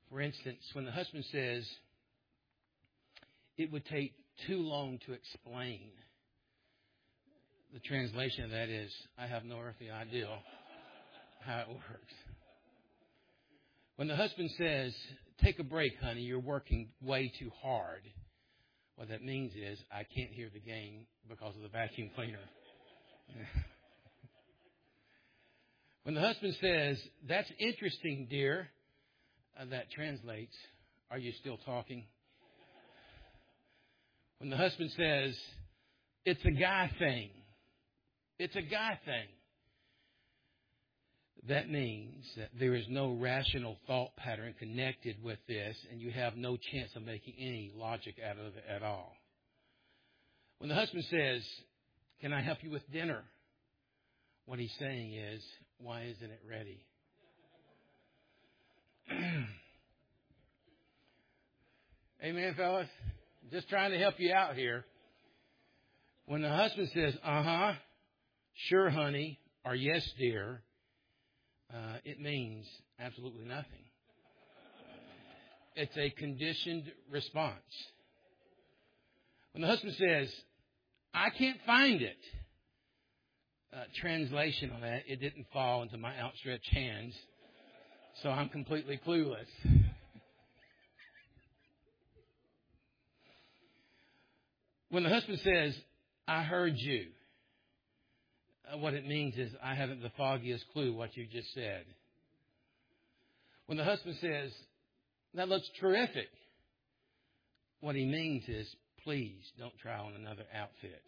For instance, when the husband says, it would take too long to explain, the translation of that is, I have no earthly idea how it works. When the husband says, take a break, honey, you're working way too hard, what that means is, I can't hear the game because of the vacuum cleaner. When the husband says, that's interesting, dear, that translates, are you still talking? When the husband says, it's a guy thing, it's a guy thing, that means that there is no rational thought pattern connected with this, and you have no chance of making any logic out of it at all. When the husband says, can I help you with dinner? What he's saying is, why isn't it ready? Amen, fellas? Just trying to help you out here. When the husband says, sure, honey, or yes, dear, it means absolutely nothing. It's a conditioned response. When the husband says, I can't find it, translation on that, it didn't fall into my outstretched hands, so I'm completely clueless. When the husband says, I heard you, what it means is I haven't the foggiest clue what you just said. When the husband says, that looks terrific, what he means is, please don't try on another outfit.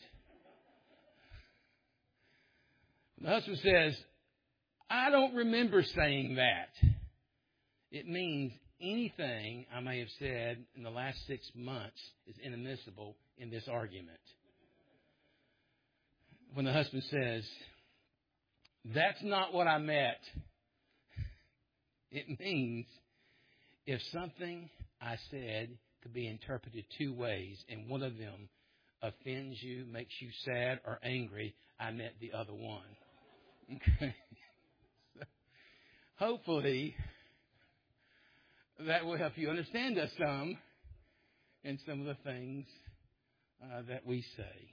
When the husband says, I don't remember saying that, it means anything I may have said in the last 6 months is inadmissible in this argument. When the husband says, that's not what I meant, it means if something I said could be interpreted two ways and one of them offends you, makes you sad or angry, I meant the other one. Okay. So, hopefully, that will help you understand us some in some of the things that we say.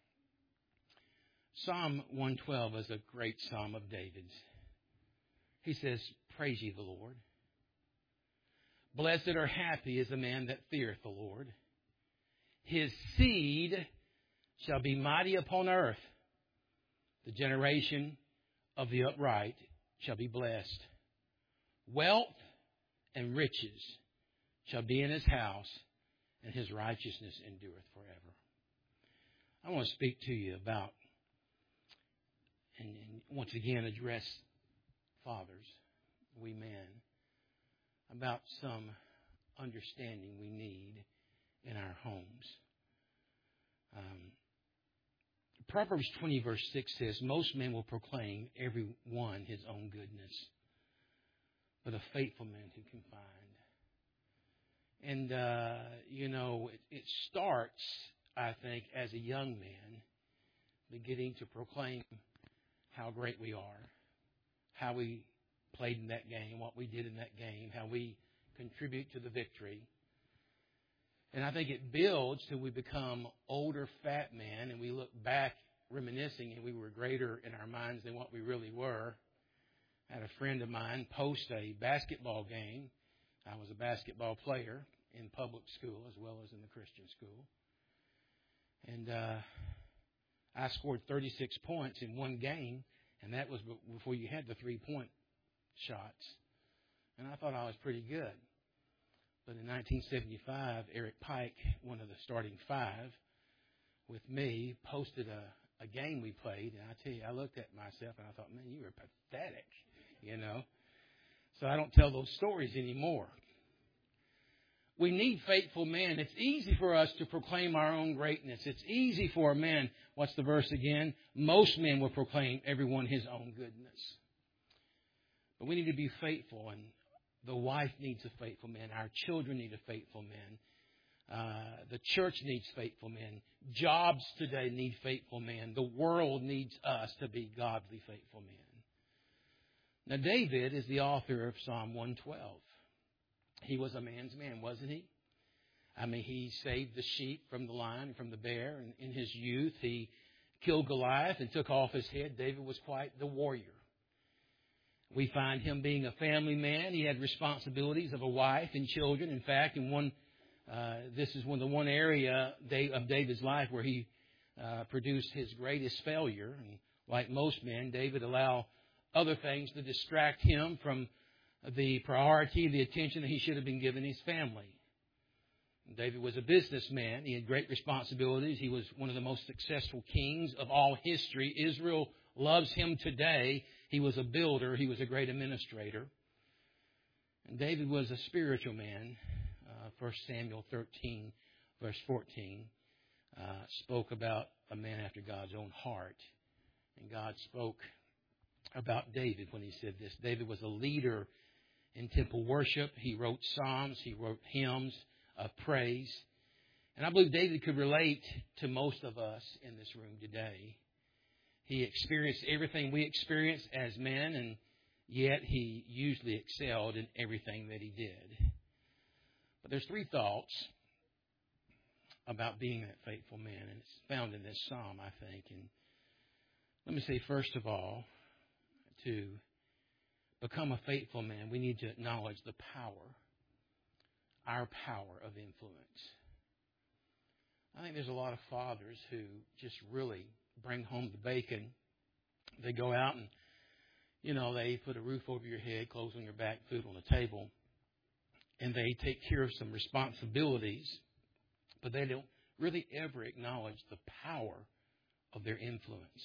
Psalm 112 is a great psalm of David's. He says, praise ye the Lord. Blessed or happy is the man that feareth the Lord. His seed shall be mighty upon earth. The generation of the upright shall be blessed. Wealth and riches shall be in his house, and his righteousness endureth forever. I want to speak to you about, and once again address fathers, we men, about some understanding we need in our homes. Proverbs 20 verse 6 says, most men will proclaim every one his own goodness, but a faithful man who can find. And, it starts, I think, as a young man, beginning to proclaim how great we are, how we played in that game, what we did in that game, how we contribute to the victory. And I think it builds till we become older fat men and we look back reminiscing and we were greater in our minds than what we really were. I had a friend of mine post a basketball game. I was a basketball player in public school as well as in the Christian school. And I scored 36 points in one game, and that was before you had the 3-point shots. And I thought I was pretty good. But in 1975, Eric Pike, one of the starting five, with me, posted a game we played. And I tell you, I looked at myself and I thought, man, you were pathetic, So I don't tell those stories anymore. We need faithful men. It's easy for us to proclaim our own greatness. It's easy for a man. What's the verse again? Most men will proclaim everyone his own goodness. But we need to be faithful, and the wife needs a faithful man. Our children need a faithful man. The church needs faithful men. Jobs today need faithful men. The world needs us to be godly, faithful men. Now, David is the author of Psalm 112. He was a man's man, wasn't he? I mean, he saved the sheep from the lion and from the bear. And in his youth, he killed Goliath and took off his head. David was quite the warrior. We find him being a family man. He had responsibilities of a wife and children. In fact, this is the one area of David's life where he produced his greatest failure. And like most men, David allowed other things to distract him from the priority, the attention that he should have been giving his family. David was a businessman. He had great responsibilities. He was one of the most successful kings of all history. Israel loves him today. He was a builder. He was a great administrator. And David was a spiritual man. 1 Samuel 13, verse 14, spoke about a man after God's own heart. And God spoke about David when he said this. David was a leader in temple worship. He wrote psalms. He wrote hymns of praise. And I believe David could relate to most of us in this room today. He experienced everything we experience as men, and yet he usually excelled in everything that he did. But there's three thoughts about being that faithful man, and it's found in this psalm, I think. And let me say, first of all, to become a faithful man, we need to acknowledge the power, our power of influence. I think there's a lot of fathers who just really bring home the bacon. They go out and, they put a roof over your head, clothes on your back, food on the table, and they take care of some responsibilities, but they don't really ever acknowledge the power of their influence.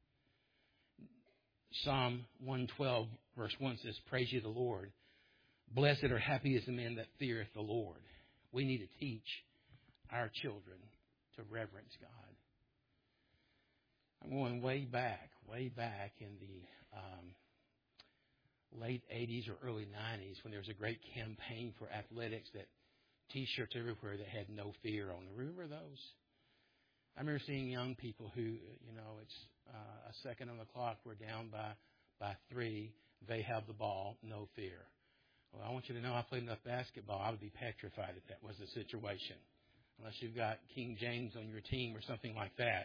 Psalm 112, verse 1 says, "Praise ye the Lord. Blessed or happy is the man that feareth the Lord." We need to teach our children to reverence God. I'm going way back in the late 80s or early 90s when there was a great campaign for athletics, that T-shirts everywhere that had "No Fear" on them. Remember those? I remember seeing young people who, it's a second on the clock, we're down by 3, they have the ball, no fear. Well, I want you to know I played enough basketball, I would be petrified if that was the situation, unless you've got King James on your team or something like that.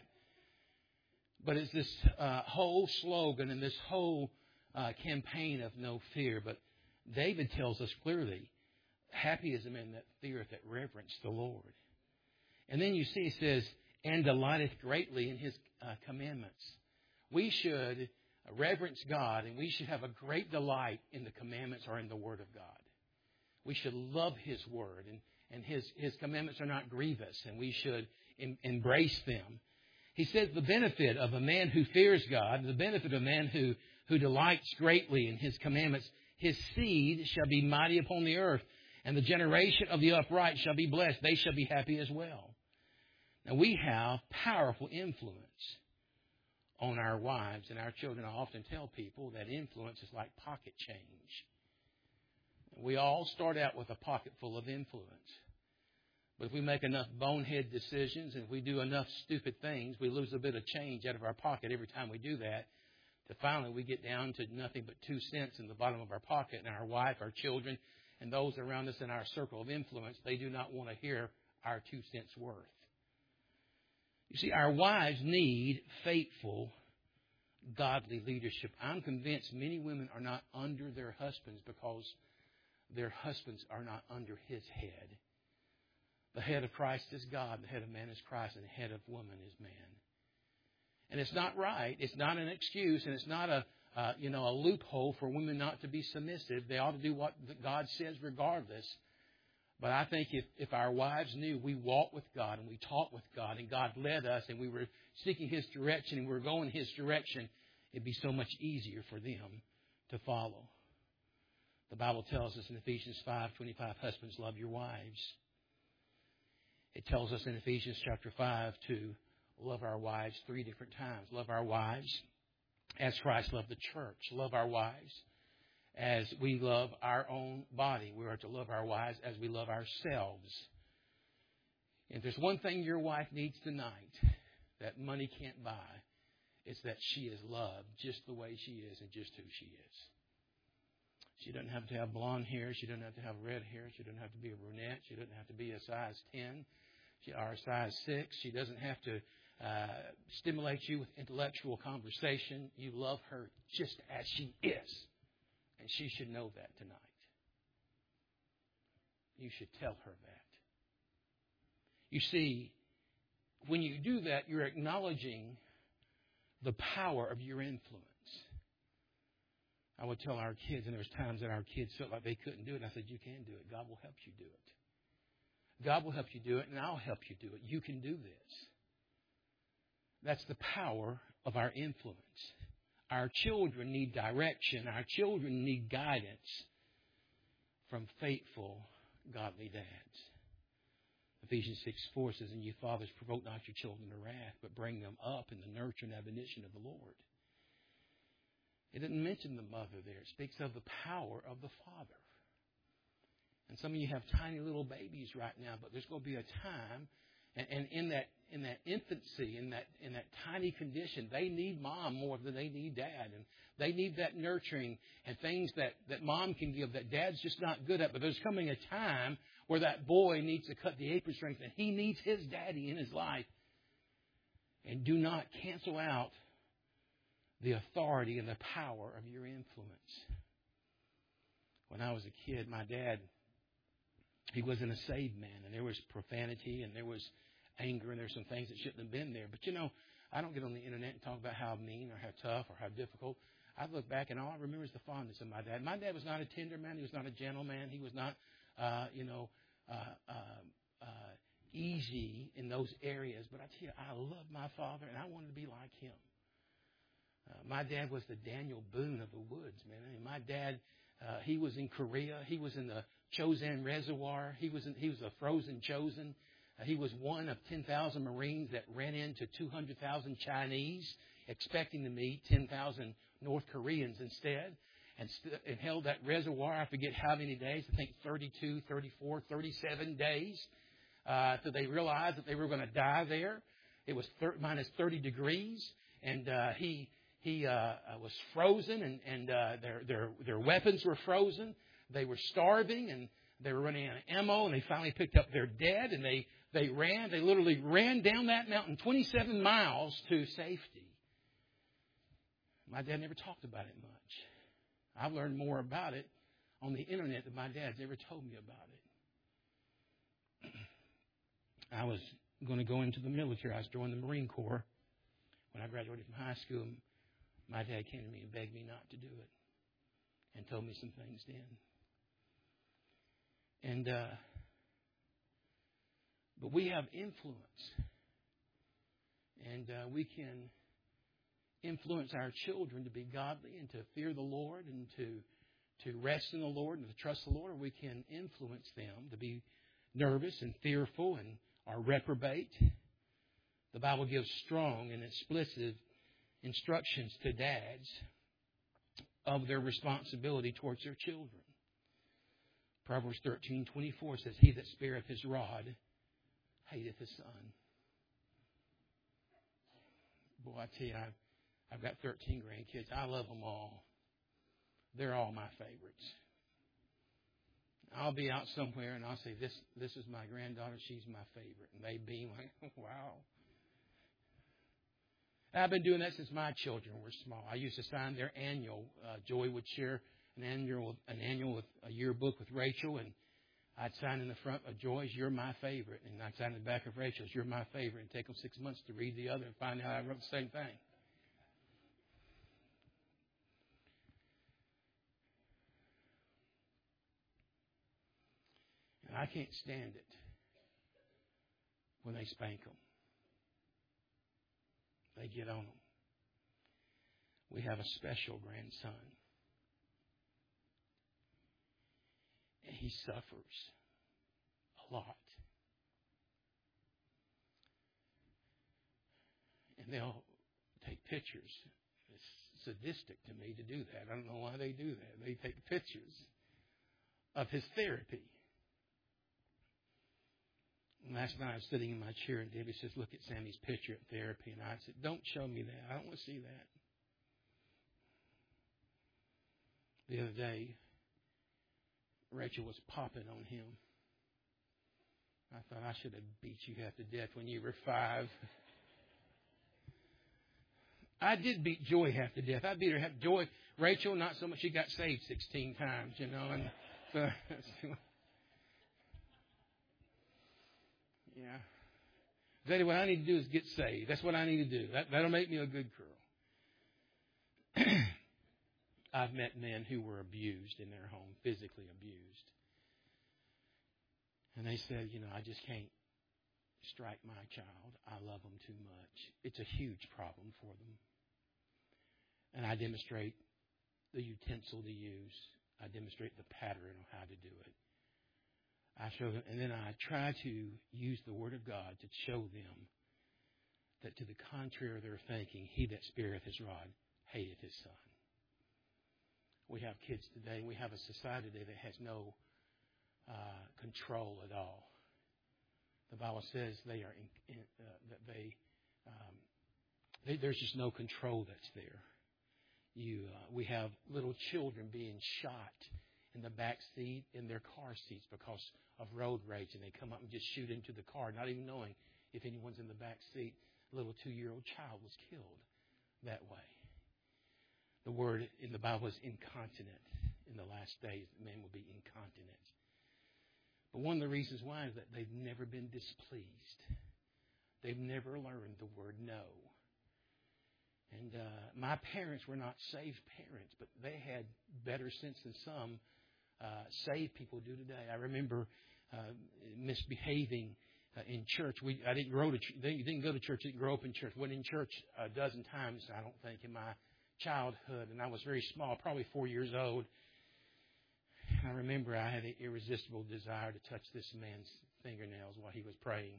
But it's this whole slogan and this whole campaign of no fear. But David tells us clearly, happy is the man that feareth, that reverence the Lord. And then you see it says, and delighteth greatly in his commandments. We should reverence God, and we should have a great delight in the commandments or in the Word of God. We should love His Word, and His commandments are not grievous, and we should embrace them. He says the benefit of a man who fears God, the benefit of a man who delights greatly in His commandments, his seed shall be mighty upon the earth, and the generation of the upright shall be blessed. They shall be happy as well. Now, we have powerful influence on our wives and our children. I often tell people that influence is like pocket change. We all start out with a pocket full of influence. But if we make enough bonehead decisions and if we do enough stupid things, we lose a bit of change out of our pocket every time we do that. To finally we get down to nothing but 2 cents in the bottom of our pocket. And our wife, our children, and those around us in our circle of influence, they do not want to hear our 2 cents worth. You see, our wives need faithful, godly leadership. I'm convinced many women are not under their husbands because their husbands are not under his head. The head of Christ is God, the head of man is Christ, and the head of woman is man. And it's not right. It's not an excuse, and it's not a loophole for women not to be submissive. They ought to do what God says regardless. But I think if our wives knew we walked with God and we talked with God and God led us and we were seeking His direction and we were going His direction, it'd be so much easier for them to follow. The Bible tells us in Ephesians 5:25, husbands, love your wives. It tells us in Ephesians chapter 5 to love our wives 3 different times. Love our wives as Christ loved the church. Love our wives as we love our own body. We are to love our wives as we love ourselves. And if there's one thing your wife needs tonight that money can't buy, it's that she is loved just the way she is and just who she is. She doesn't have to have blonde hair. She doesn't have to have red hair. She doesn't have to be a brunette. She doesn't have to be a size 10 or a size 6. She doesn't have to stimulate you with intellectual conversation. You love her just as she is. And she should know that tonight. You should tell her that. You see, when you do that, you're acknowledging the power of your influence. I would tell our kids, and there was times that our kids felt like they couldn't do it, and I said, you can do it. God will help you do it. God will help you do it, and I'll help you do it. You can do this. That's the power of our influence. Our children need direction. Our children need guidance from faithful, godly dads. Ephesians 6:4 says, and you fathers, provoke not your children to wrath, but bring them up in the nurture and admonition of the Lord. It didn't mention the mother there. It speaks of the power of the father. And some of you have tiny little babies right now, but there's going to be a time, and in that infancy, in that tiny condition, they need mom more than they need dad, and they need that nurturing and things that mom can give that dad's just not good at. But there's coming a time where that boy needs to cut the apron strings, and he needs his daddy in his life. And do not cancel out the authority and the power of your influence. When I was a kid, my dad, he wasn't a saved man, and there was profanity, and there was anger, and there were some things that shouldn't have been there. But, I don't get on the internet and talk about how mean or how tough or how difficult. I look back, and all I remember is the fondness of my dad. My dad was not a tender man. He was not a gentleman. He was not, easy in those areas. But I tell you, I loved my father, and I wanted to be like him. My dad was the Daniel Boone of the woods, man. I mean, my dad, he was in Korea. He was in the Chosin Reservoir. He was a frozen Chosin. He was one of 10,000 Marines that ran into 200,000 Chinese, expecting to meet 10,000 North Koreans instead, and held that reservoir. I forget how many days. I think 32, 34, 37 days, till they realized that they were going to die there. It was minus 30 degrees, and he was frozen, and their weapons were frozen. They were starving, and they were running out of ammo, and they finally picked up their dead, and they ran. They literally ran down that mountain 27 miles to safety. My dad never talked about it much. I've learned more about it on the internet than my dad's ever told me about it. I was going to go into the military. I was joining the Marine Corps. When I graduated from high school, my dad came to me and begged me not to do it, and told me some things then. And but we have influence, and we can influence our children to be godly and to fear the Lord and to rest in the Lord and to trust the Lord. Or we can influence them to be nervous and fearful and are reprobate. The Bible gives strong and explicit instructions to dads of their responsibility towards their children. Proverbs 13:24 says, he that spareth his rod hateth his son. Boy, I tell you, I've got 13 grandkids. I love them all. They're all my favorites. I'll be out somewhere and I'll say, this is my granddaughter. She's my favorite. And they beam like, wow. I've been doing that since my children were small. I used to sign their annual. Joy would share an annual with a yearbook with Rachel, and I'd sign in the front of Joy's, you're my favorite. And I'd sign in the back of Rachel's, you're my favorite. And take them 6 months to read the other and find out I wrote the same thing. And I can't stand it when they spank them. They get on them. We have a special grandson. And he suffers a lot. And they'll take pictures. It's sadistic to me to do that. I don't know why they do that. They take pictures of his therapy. And last night I was sitting in my chair and Debbie says, look at Sammy's picture at therapy. And I said, don't show me that. I don't want to see that. The other day, Rachel was popping on him. I thought, I should have beat you half to death when you were 5. I did beat Joy half to death. I beat her half. Joy, Rachel, not so much. She got saved 16 times, you know. And so, yeah. Daddy, what I need to do is get saved. That's what I need to do. That'll make me a good girl. I've met men who were abused in their home, physically abused. And they said, you know, I just can't strike my child. I love them too much. It's a huge problem for them. And I demonstrate the utensil to use. I demonstrate the pattern of how to do it. I show them, and then I try to use the Word of God to show them that to the contrary of their thinking, he that spareth his rod hateth his son. We have kids today, and we have a society today that has no control at all. The Bible says they are there's just no control that's there. We have little children being shot in the back seat in their car seats because of road rage, and they come up and just shoot into the car, not even knowing if anyone's in the back seat. A little 2-year-old child was killed that way. The word in the Bible is incontinent. In the last days, men will be incontinent. But one of the reasons why is that they've never been displeased. They've never learned the word no. And my parents were not saved parents, but they had better sense than some saved people do today. I remember misbehaving in church. I didn't grow to. Didn't go to church. Didn't grow up in church. Went in church a dozen times, I don't think, in my childhood, and I was very small, probably 4 years old. I remember I had an irresistible desire to touch this man's fingernails while he was praying.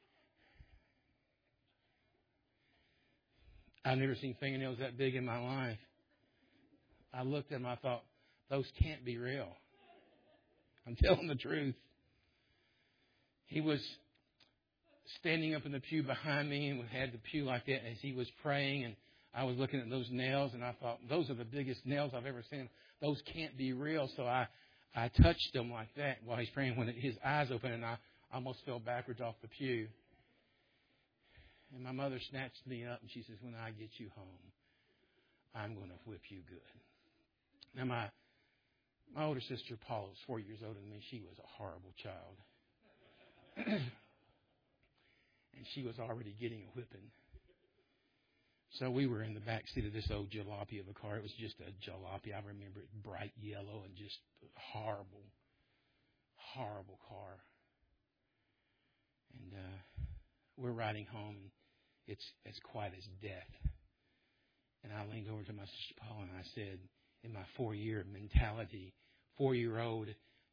I've never seen fingernails that big in my life. I looked at them, I thought, those can't be real. I'm telling the truth. He was standing up in the pew behind me and had the pew like that as he was praying, and I was looking at those nails, and I thought, those are the biggest nails I've ever seen. Those can't be real. So I touched them like that while he's praying. When his eyes opened, and I almost fell backwards off the pew. And my mother snatched me up, and she says, when I get you home, I'm going to whip you good. Now, my older sister, Paula, was 4 years older than me. She was a horrible child. And she was already getting a whipping. So we were in the back seat of this old jalopy of a car. It was just a jalopy. I remember it bright yellow and just horrible, horrible car. And we're riding home, and it's as quiet as death. And I leaned over to my sister Paula, and I said, in my 4-year mentality, 4-year-old,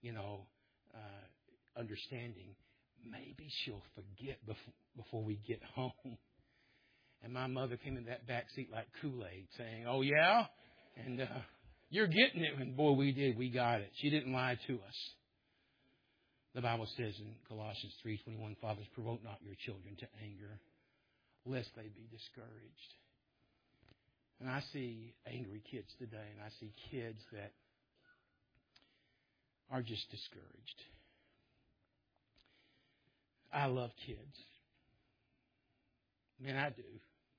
understanding, maybe she'll forget before we get home. And my mother came in that back seat like Kool-Aid saying, oh, yeah? And you're getting it. And boy, we did. We got it. She didn't lie to us. The Bible says in Colossians 3:21, fathers, provoke not your children to anger, lest they be discouraged. And I see angry kids today, and I see kids that are just discouraged. I love kids. Man, I do.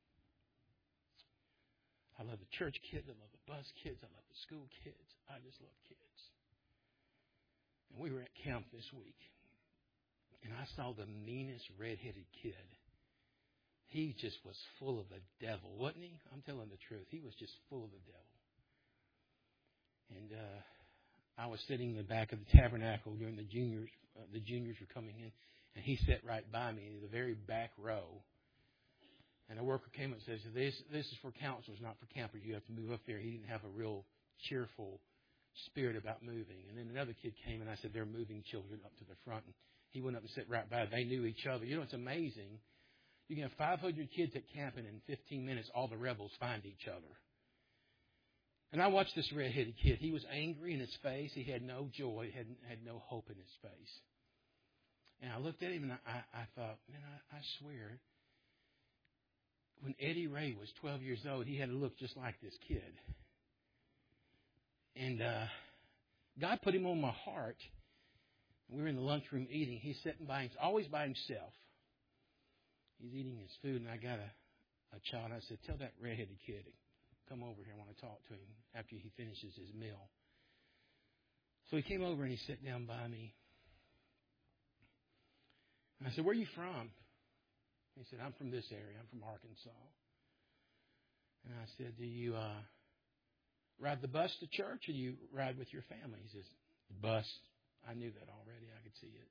I love the church kids. I love the bus kids. I love the school kids. I just love kids. And we were at camp this week, and I saw the meanest redheaded kid. He just was full of the devil, wasn't he? I'm telling the truth. He was just full of the devil. And I was sitting in the back of the tabernacle during the juniors. The juniors were coming in, and he sat right by me in the very back row. And a worker came and says, this is for counselors, not for campers. You have to move up there. He didn't have a real cheerful spirit about moving. And then another kid came, and I said, they're moving children up to the front. And he went up and sat right by. They knew each other. It's amazing. You can have 500 kids at camp, and in 15 minutes, all the rebels find each other. And I watched this red-headed kid. He was angry in his face. He had no joy, had no hope in his face. And I looked at him, and I thought, man, I swear, when Eddie Ray was 12 years old, he had a look just like this kid. And God put him on my heart. We were in the lunchroom eating. He's sitting always by himself. He's eating his food, and I got a child. I said, tell that redheaded kid to come over here. I want to talk to him after he finishes his meal. So he came over and he sat down by me. And I said, where are you from? He said, I'm from this area. I'm from Arkansas. And I said, do you ride the bus to church, or do you ride with your family? He says, the bus. I knew that already. I could see it.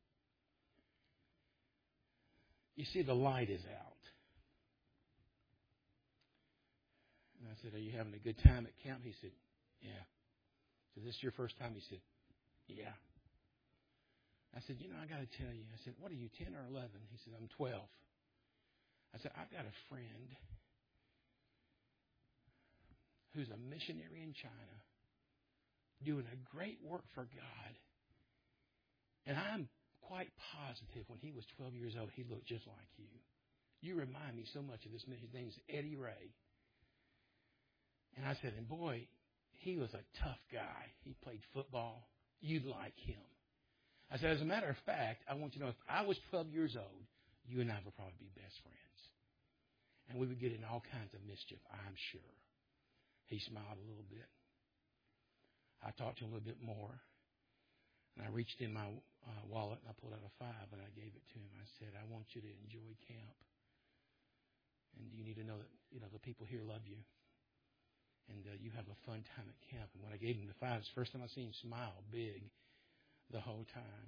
You see, the light is out. And I said, are you having a good time at camp? He said, yeah. So this is your first time? He said, yeah. I said, I got to tell you. I said, what are you, 10 or 11? He said, I'm 12. I said, I've got a friend who's a missionary in China doing a great work for God. And I'm quite positive when he was 12 years old, he looked just like you. You remind me so much of this man. His name's Eddie Ray. And I said, and boy, he was a tough guy. He played football. You'd like him. I said, as a matter of fact, I want you to know, if I was 12 years old, you and I would probably be best friends. And we would get in all kinds of mischief, I'm sure. He smiled a little bit. I talked to him a little bit more. And I reached in my wallet and I pulled out a $5 and I gave it to him. I said, I want you to enjoy camp. And you need to know that, the people here love you. And you have a fun time at camp. And when I gave him the $5, it's the first time I seen him smile big the whole time.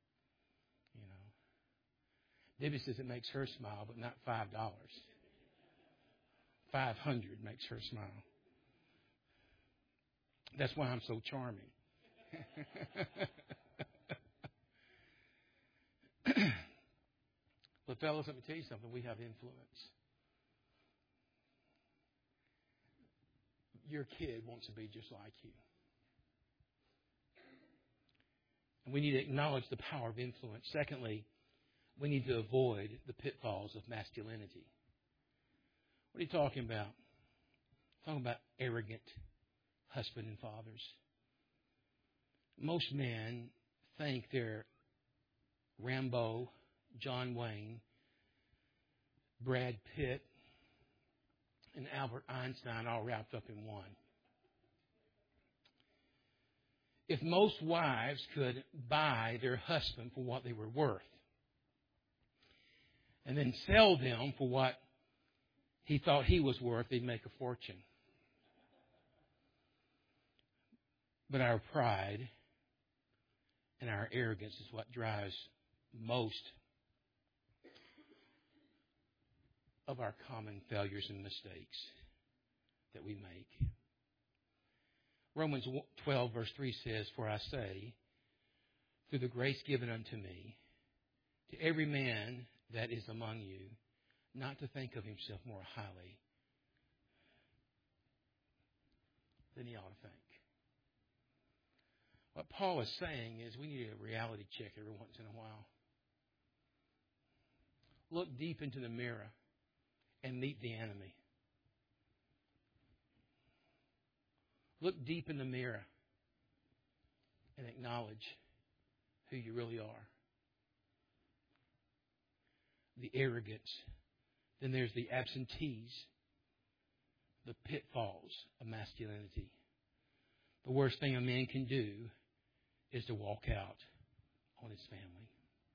Debbie says it makes her smile, but not $5. 500 makes her smile. That's why I'm so charming. But fellas, let me tell you something. We have influence. Your kid wants to be just like you. And we need to acknowledge the power of influence. Secondly, we need to avoid the pitfalls of masculinity. What are you talking about? I'm talking about arrogant husbands and fathers. Most men think they're Rambo, John Wayne, Brad Pitt, and Albert Einstein all wrapped up in one. If most wives could buy their husband for what they were worth and then sell them for what he thought he was worth, they'd make a fortune. But our pride and our arrogance is what drives most of our common failures and mistakes that we make. Romans 12 verse 3 says, for I say, through the grace given unto me, to every man that is among you, not to think of himself more highly than he ought to think. What Paul is saying is we need a reality check every once in a while. Look deep into the mirror and meet the enemy. Look deep in the mirror and acknowledge who you really are. The arrogance. Then there's the absentees, the pitfalls of masculinity. The worst thing a man can do is to walk out on his family.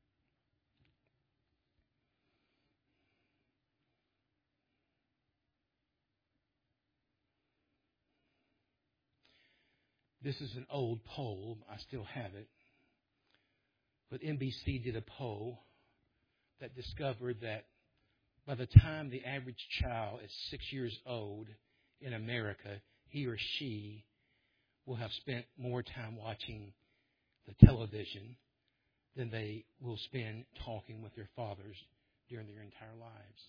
This is an old poll. I still have it. But NBC did a poll that discovered that by the time the average child is 6 years old in America, he or she will have spent more time watching the television than they will spend talking with their fathers during their entire lives.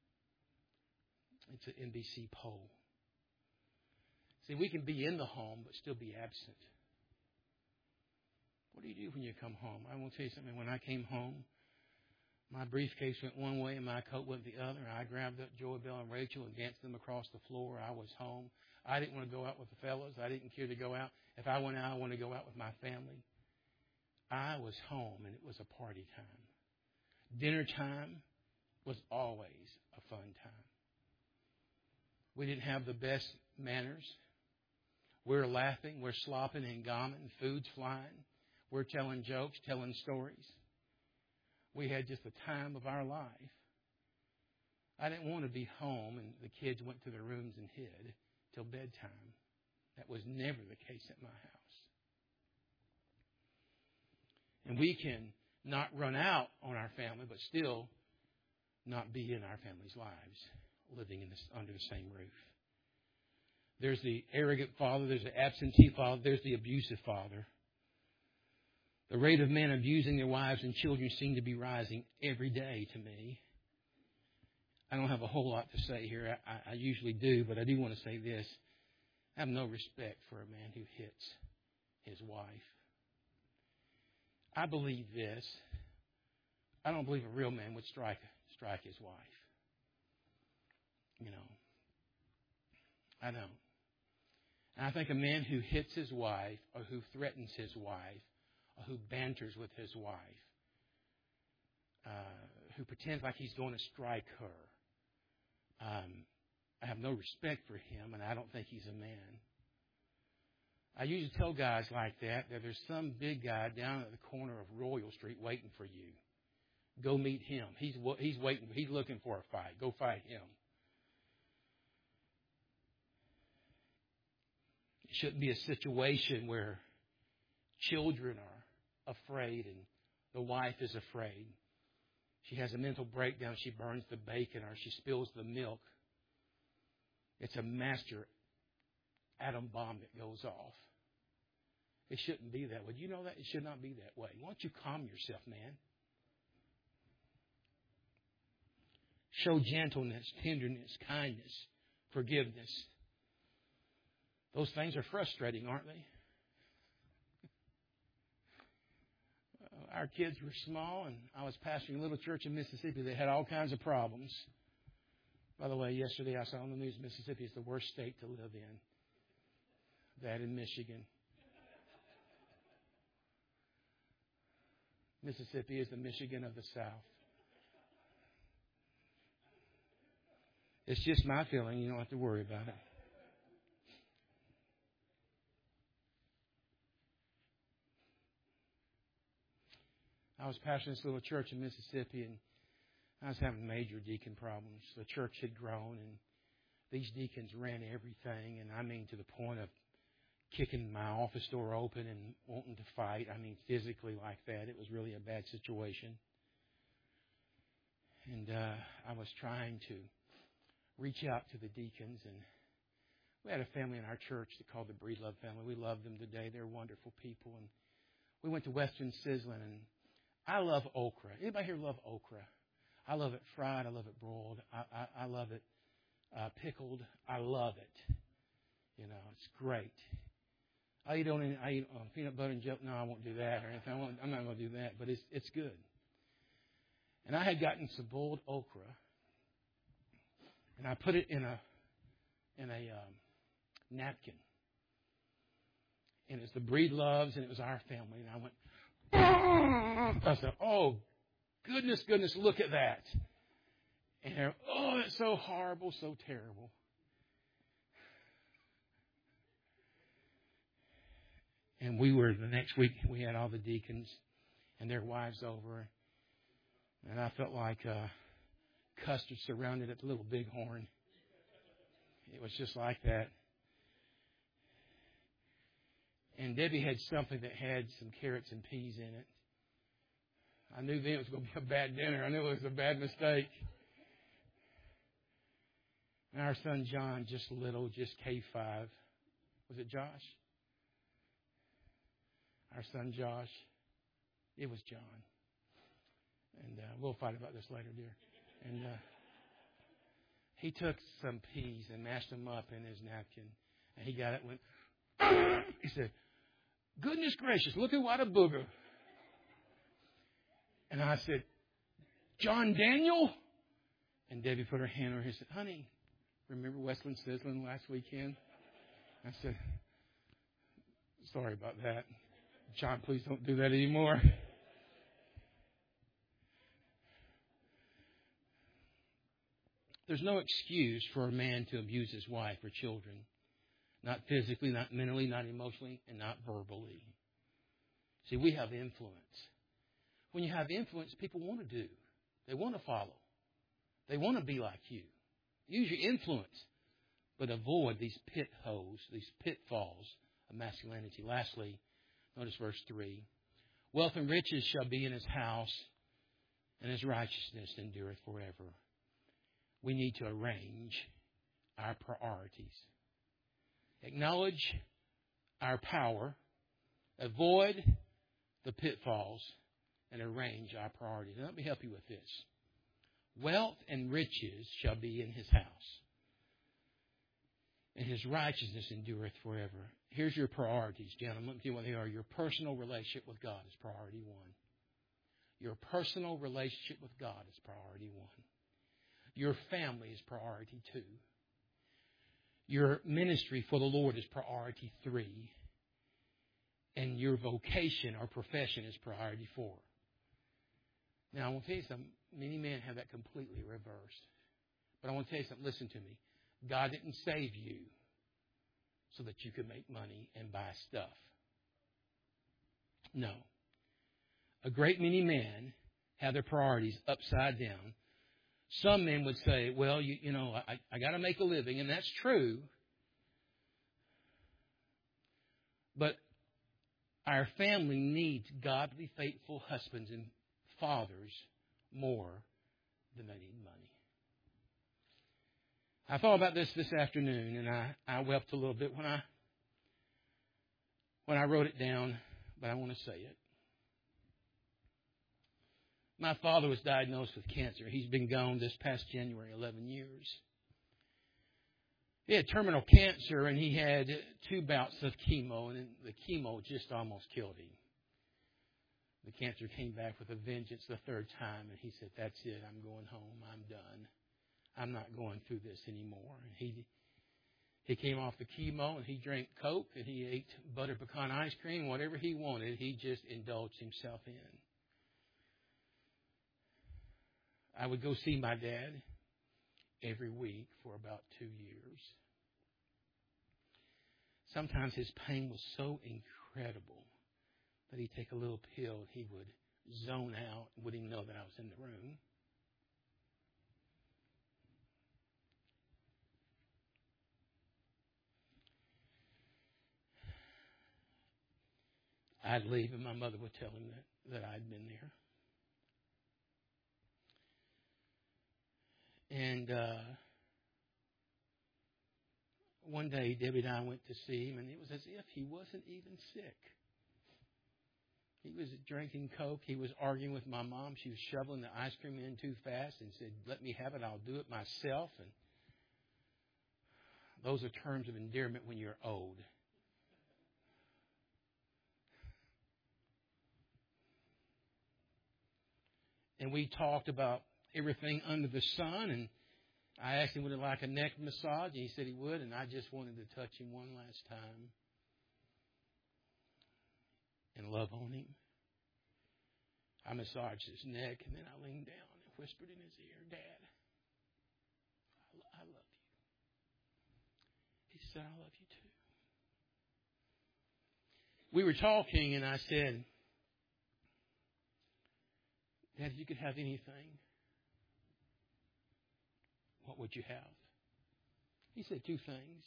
It's an NBC poll. See, we can be in the home but still be absent. What do you do when you come home? I will tell you something. When I came home, My briefcase went one way and my coat went the other. I grabbed up Joy Bell and Rachel and danced them across the floor. I was home. I didn't want to go out with the fellows. I didn't care to go out. If I went out, I wanted to go out with my family. I was home, and it was a party time. Dinner time was always a fun time. We didn't have the best manners. We're laughing. We're slopping and gomming. Food's flying. We're telling jokes, telling stories. We had just the time of our life. I didn't want to be home and the kids went to their rooms and hid till bedtime. That was never the case at my house. And we can not run out on our family, but still not be in our family's lives, living under the same roof. There's the arrogant father. There's the absentee father. There's the abusive father. The rate of men abusing their wives and children seem to be rising every day to me. I don't have a whole lot to say here. I usually do, but I do want to say this. I have no respect for a man who hits his wife. I believe this. I don't believe a real man would strike his wife. You know, I don't. And I think a man who hits his wife or who threatens his wife or who banters with his wife, who pretends like he's going to strike her, I have no respect for him, and I don't think he's a man. I usually tell guys like that there's some big guy down at the corner of Royal Street waiting for you. Go meet him. He's waiting. He's looking for a fight. Go fight him. It shouldn't be a situation where children are afraid and the wife is afraid. She has a mental breakdown. She burns the bacon or she spills the milk. It's a master atom bomb that goes off. It shouldn't be that way. You know that? It should not be that way. Why don't you calm yourself, man? Show gentleness, tenderness, kindness, forgiveness. Those things are frustrating, aren't they? Our kids were small, and I was pastoring a little church in Mississippi that had all kinds of problems. By the way, yesterday I saw on the news Mississippi is the worst state to live in. That in Michigan. Mississippi is the Michigan of the South. It's just my feeling. You don't have to worry about it. I was pastoring this little church in Mississippi, and I was having major deacon problems. The church had grown, and these deacons ran everything, and I mean to the point of kicking my office door open and wanting to fight. I mean, physically like that. It was really a bad situation. And I was trying to reach out to the deacons, and we had a family in our church that called the Breedlove family. We love them today. They're wonderful people. And we went to Western Sizzlin', and I love okra. Anybody here love okra? I love it fried. I love it broiled. I love it pickled. I love it. You know, it's great. I eat peanut butter and jelly. No, I won't do that or anything. I'm not going to do that, but it's good. And I had gotten some boiled okra, and I put it in a napkin. And it's the Breedloves, and it was our family. And I went, I said, oh, goodness, look at that. And they're, oh, that's so horrible, so terrible. And the next week, we had all the deacons and their wives over. And I felt like custard surrounded at the little bighorn. It was just like that. And Debbie had something that had some carrots and peas in it. I knew then it was going to be a bad dinner. I knew it was a bad mistake. And our son John, just little, just K5. Was it Josh? Our son Josh. It was John. And we'll fight about this later, dear. And he took some peas and mashed them up in his napkin. And he got it and went, he said, goodness gracious, look at what a booger. And I said, John Daniel? And Debbie put her hand on her and said, honey, remember Westland Sizzlin last weekend? I said, sorry about that. John, please don't do that anymore. There's no excuse for a man to abuse his wife or children. Not physically, not mentally, not emotionally, and not verbally. See, we have influence. When you have influence, people want to do. They want to follow. They want to be like you. Use your influence, but avoid these pit holes, these pitfalls of masculinity. Lastly, notice verse 3. Wealth and riches shall be in his house, and his righteousness endureth forever. We need to arrange our priorities. Acknowledge our power, avoid the pitfalls, and arrange our priorities. Now, let me help you with this. Wealth and riches shall be in his house, and his righteousness endureth forever. Here's your priorities, gentlemen. Let me tell you what they are. Your personal relationship with God is priority one. Your personal relationship with God is priority one. Your family is priority 2. Your ministry for the Lord is priority 3. And your vocation or profession is priority 4. Now, I want to tell you something. Many men have that completely reversed. But I want to tell you something. Listen to me. God didn't save you so that you could make money and buy stuff. No. A great many men have their priorities upside down. Some men would say, well, I got to make a living, and that's true. But our family needs godly, faithful husbands and fathers more than they need money. I thought about this afternoon, and I wept a little bit when I wrote it down, but I want to say it. My father was diagnosed with cancer. He's been gone this past January 11 years. He had terminal cancer, and he had 2 bouts of chemo, and the chemo just almost killed him. The cancer came back with a vengeance the 3rd time, and he said, that's it, I'm going home, I'm done. I'm not going through this anymore. And he came off the chemo, and he drank Coke, and he ate butter pecan ice cream, whatever he wanted, he just indulged himself in. I would go see my dad every week for about 2 years. Sometimes his pain was so incredible that he'd take a little pill and he would zone out and wouldn't even know that I was in the room. I'd leave and my mother would tell him that I'd been there. And one day, Debbie and I went to see him, and it was as if he wasn't even sick. He was drinking Coke. He was arguing with my mom. She was shoveling the ice cream in too fast and said, let me have it. I'll do it myself. And those are terms of endearment when you're old. And we talked about everything under the sun, and I asked him would he like a neck massage, and he said he would, and I just wanted to touch him one last time and love on him. I massaged his neck, and then I leaned down and whispered in his ear, Dad, I love you. He said, I love you too. We were talking, and I said, Dad, if you could have anything, what would you have? He said 2 things.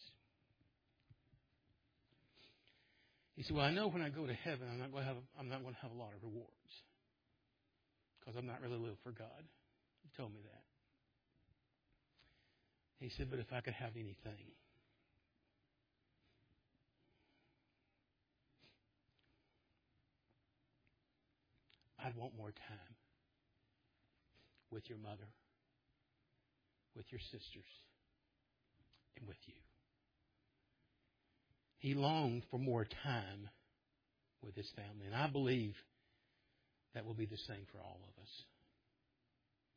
He said, well, I know when I go to heaven, I'm not going to have a lot of rewards because I'm not really living for God. He told me that. He said, but if I could have anything, I'd want more time with your mother, with your sisters, and with you. He longed for more time with his family. And I believe that will be the same for all of us.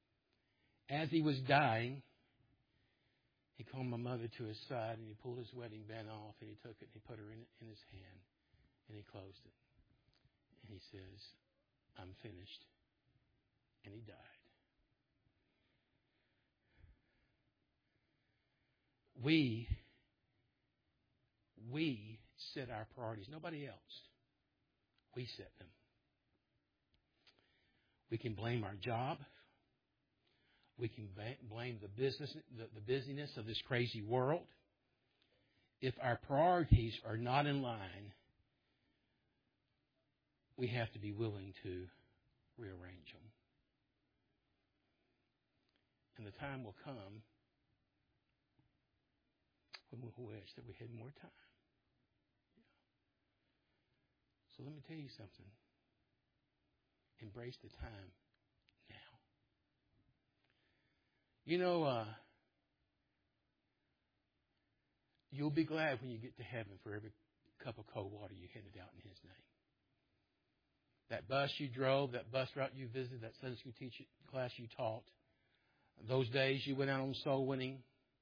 As he was dying, he called my mother to his side and he pulled his wedding band off and he took it and he put her in his hand and he closed it. And he says, I'm finished. And he died. We set our priorities. Nobody else. We set them. We can blame our job. We can blame the busyness of this crazy world. If our priorities are not in line, we have to be willing to rearrange them. And the time will come when we'll wish that we had more time. So let me tell you something. Embrace the time now. You know, you'll be glad when you get to heaven for every cup of cold water you handed out in His name. That bus you drove, that bus route you visited, that Sunday school class you taught, those days you went out on soul winning,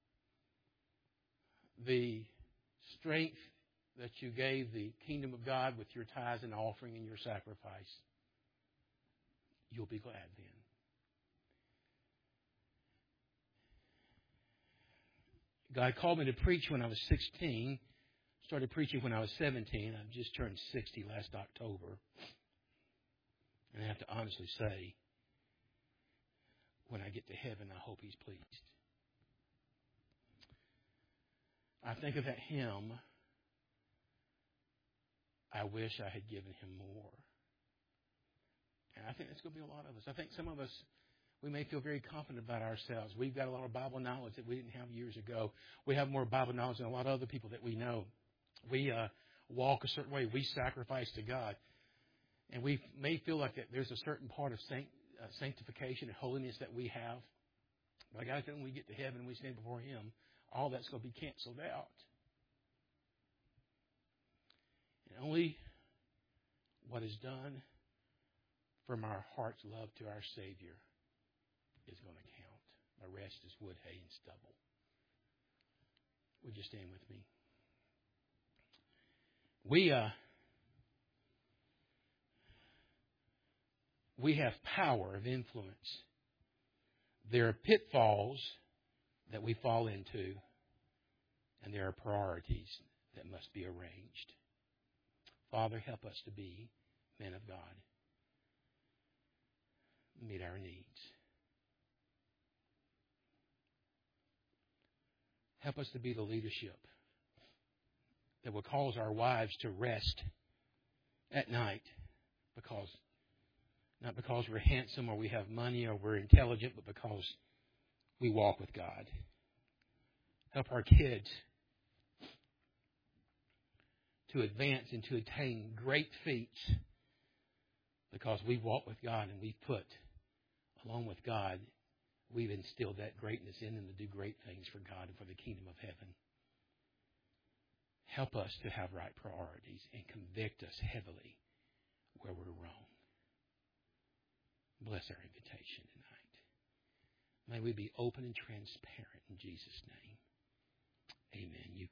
the strength that you gave the kingdom of God with your tithes and offering and your sacrifice, you'll be glad then. God called me to preach when I was 16. Started preaching when I was 17. I've just turned 60 last October. And I have to honestly say, when I get to heaven, I hope He's pleased. I think of that hymn, I wish I had given Him more. And I think that's going to be a lot of us. I think some of us, we may feel very confident about ourselves. We've got a lot of Bible knowledge that we didn't have years ago. We have more Bible knowledge than a lot of other people that we know. We walk a certain way. We sacrifice to God. And we may feel like that there's a certain part of sanctification and holiness that we have. But I think when we get to heaven and we stand before Him, all that's going to be canceled out. And only what is done from our heart's love to our Savior is going to count. The rest is wood, hay, and stubble. Would you stand with me? We have power of influence. There are pitfalls that we fall into, and there are priorities that must be arranged. Father, help us to be men of God. Meet our needs. Help us to be the leadership that will cause our wives to rest at night, not because we're handsome or we have money or we're intelligent, but because we walk with God. Help our kids to advance and to attain great feats because we walk with God and we've put, along with God, we've instilled that greatness in them to do great things for God and for the kingdom of heaven. Help us to have right priorities and convict us heavily where we're wrong. Bless our invitation tonight. May we be open and transparent in Jesus' name. Amen. You